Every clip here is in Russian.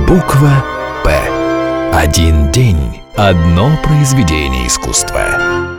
Буква «П». Один день, одно произведение искусства.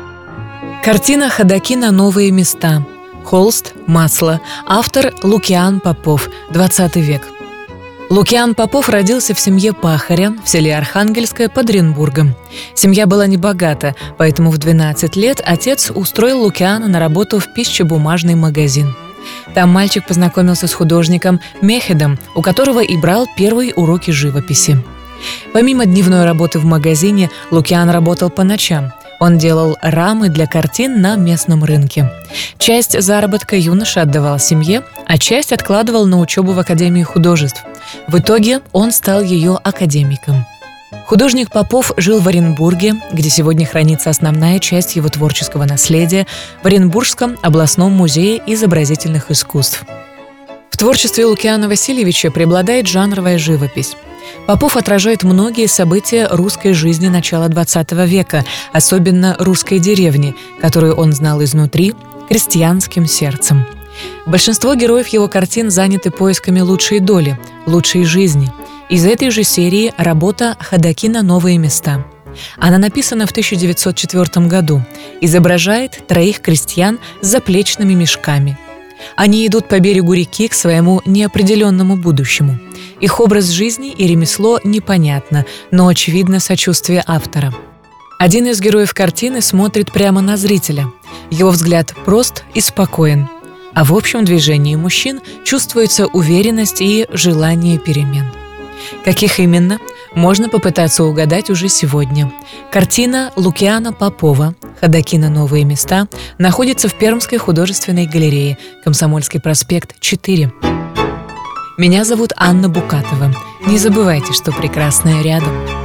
Картина ходаки на новые места. Холст, масло. Автор Лукиан Попов, 20 век. Лукиан Попов родился в семье пахаря в селе Архангельское под Оренбургом. Семья была небогата, поэтому в 12 лет отец устроил Лукиана на работу в пищебумажный магазин. Там мальчик познакомился с художником Мехедом, у которого и брал первые уроки живописи. Помимо дневной работы в магазине, Лукиан работал по ночам. Он делал рамы для картин на местном рынке. Часть заработка юноша отдавал семье, а часть откладывал на учебу в Академии художеств. В итоге он стал ее академиком. Художник Попов жил в Оренбурге, где сегодня хранится основная часть его творческого наследия, в Оренбургском областном музее изобразительных искусств. В творчестве Лукиана Васильевича преобладает жанровая живопись. Попов отражает многие события русской жизни начала XX века, особенно русской деревни, которую он знал изнутри, крестьянским сердцем. Большинство героев его картин заняты поисками лучшей доли, лучшей жизни. Из этой же серии работа «Ходаки на новые места». Она написана в 1904 году, изображает троих крестьян с заплечными мешками. Они идут по берегу реки к своему неопределенному будущему. Их образ жизни и ремесло непонятно, но очевидно сочувствие автора. Один из героев картины смотрит прямо на зрителя. Его взгляд прост и спокоен. А в общем движении мужчин чувствуется уверенность и желание перемен. Каких именно, можно попытаться угадать уже сегодня. Картина Лукиана Попова «Ходаки на новые места» находится в Пермской художественной галерее, Комсомольский проспект, 4. Меня зовут Анна Букатова. Не забывайте, что прекрасное рядом.